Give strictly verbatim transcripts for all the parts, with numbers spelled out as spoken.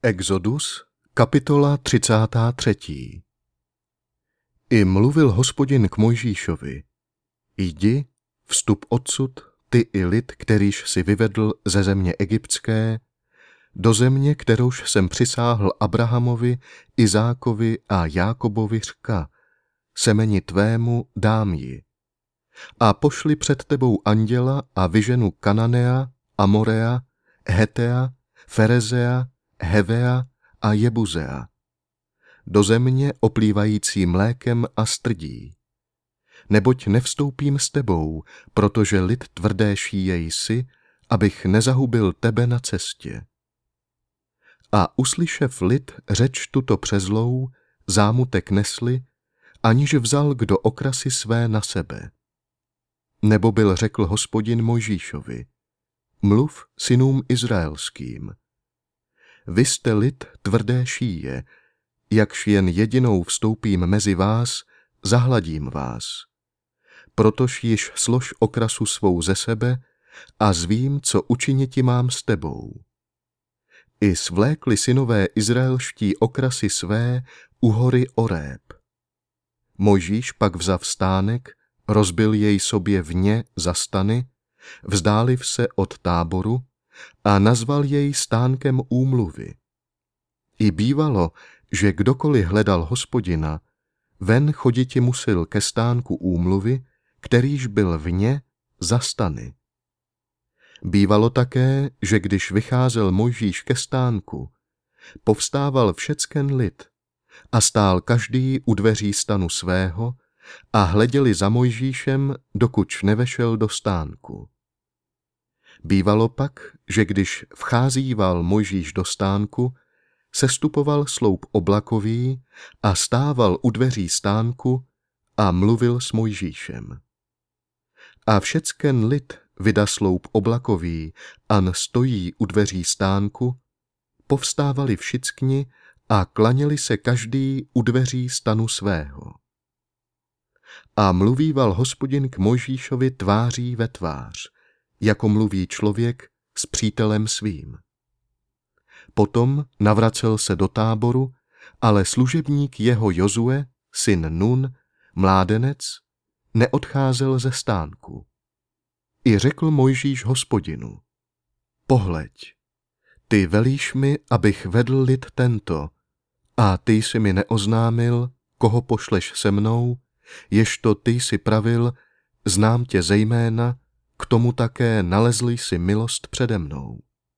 Exodus, kapitola třicátá třetí. I mluvil Hospodin k Mojžíšovi: Jdi, vstup odsud, ty i lid, kterýž si vyvedl ze země egyptské, do země, kterouž jsem přisáhl Abrahamovi, Izákovi a Jákobovi řka, semeni tvému dám ji. A pošli před tebou anděla a vyženu Kananea, Amorea, Hetea, Ferezea, Hevea a Jebuzea, do země oplývající mlékem a strdí. Neboť nevstoupím s tebou, protože lid tvrdé šíjej si, abych nezahubil tebe na cestě. A uslyšev lid řeč tuto přezlou, zámutek nesli, aniž vzal kdo okrasy své na sebe. Nebo byl řekl Hospodin Mojžíšovi: Mluv synům izraelským. Vy jste lid tvrdé šíje, jakž jen jedinou vstoupím mezi vás, zahladím vás. Protož již slož okrasu svou ze sebe a zvím, co učiniti mám s tebou. I svlékli synové izraelští okrasy své u hory Oreb. Mojžíš pak vzav stánek, rozbil jej sobě vně za stany, vzdáliv se od táboru, a nazval jej stánkem úmluvy. I bývalo, že kdokoliv hledal Hospodina, ven choditi musil ke stánku úmluvy, kterýž byl vně za stany. Bývalo také, že když vycházel Mojžíš ke stánku, povstával všecken lid a stál každý u dveří stanu svého a hleděli za Mojžíšem, dokud nevešel do stánku. Bývalo pak, že když vcházíval Mojžíš do stánku, sestupoval sloup oblakový a stával u dveří stánku a mluvil s Mojžíšem. A všecken lid vida sloup oblakový an stojí u dveří stánku, povstávali všickni a klaněli se každý u dveří stanu svého. A mluvíval Hospodin k Mojžíšovi tváří ve tvář, jako mluví člověk s přítelem svým. Potom navracel se do táboru, ale služebník jeho Jozue, syn Nun, mládenec, neodcházel ze stánku. I řekl Mojžíš Hospodinu: Pohleď, ty velíš mi, abych vedl lid tento, a ty jsi mi neoznámil, koho pošleš se mnou, ježto ty jsi pravil, znám tě zejména, k tomu také nalezli si milost přede mnou.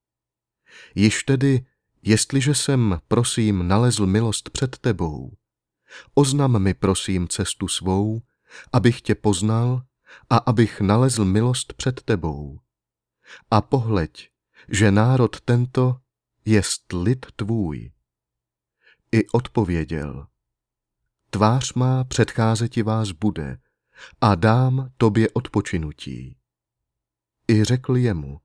Již tedy, jestliže jsem, prosím, nalezl milost před tebou, oznam mi, prosím, cestu svou, abych tě poznal a abych nalezl milost před tebou. A pohleď, že národ tento jest lid tvůj. I odpověděl: Tvář má předcházeti vás bude a dám tobě odpočinutí. I řekl jemu: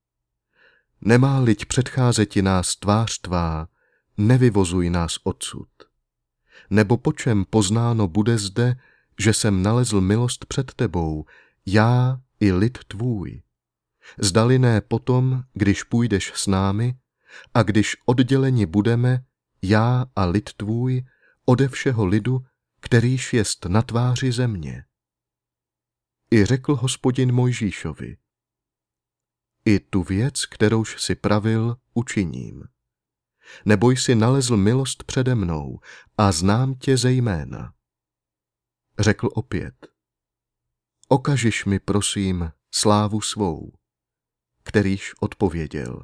Nemá-liť předcházeti nás tvář tvá, nevyvozuj nás odsud. Nebo po čem poznáno bude zde, že jsem nalezl milost před tebou, já i lid tvůj. Zdali ne potom, když půjdeš s námi, a když odděleni budeme, já a lid tvůj, ode všeho lidu, kterýž jest na tváři země. I řekl Hospodin Mojžíšovi: I tu věc, kterouž si pravil, učiním. Neboj si nalezl milost přede mnou a znám tě zejména. Řekl opět: Okažiš mi, prosím, slávu svou. Kterýž odpověděl: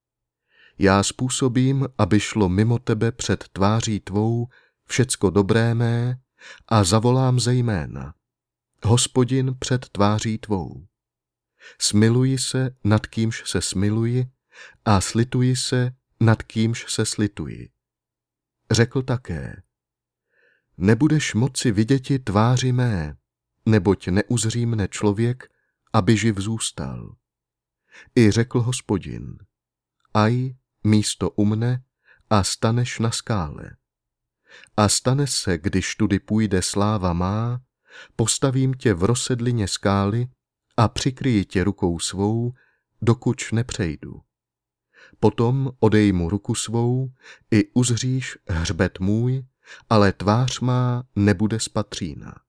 Já způsobím, aby šlo mimo tebe před tváří tvou všecko dobré mé a zavolám zejména: Hospodin před tváří tvou. Smiluji se, nad kýmž se smiluji, a slituji se, nad kýmž se slituji. Řekl také: Nebudeš moci viděti tváři mé, neboť neuzří mne člověk, aby živ zůstal. I řekl Hospodin: Aj, místo u mne, a staneš na skále. A stane se, když tudy půjde sláva má, postavím tě v rozsedlině skály a přikryji tě rukou svou, dokud nepřejdu. Potom odejmu ruku svou, i uzříš hřbet můj, ale tvář má nebude spatřína.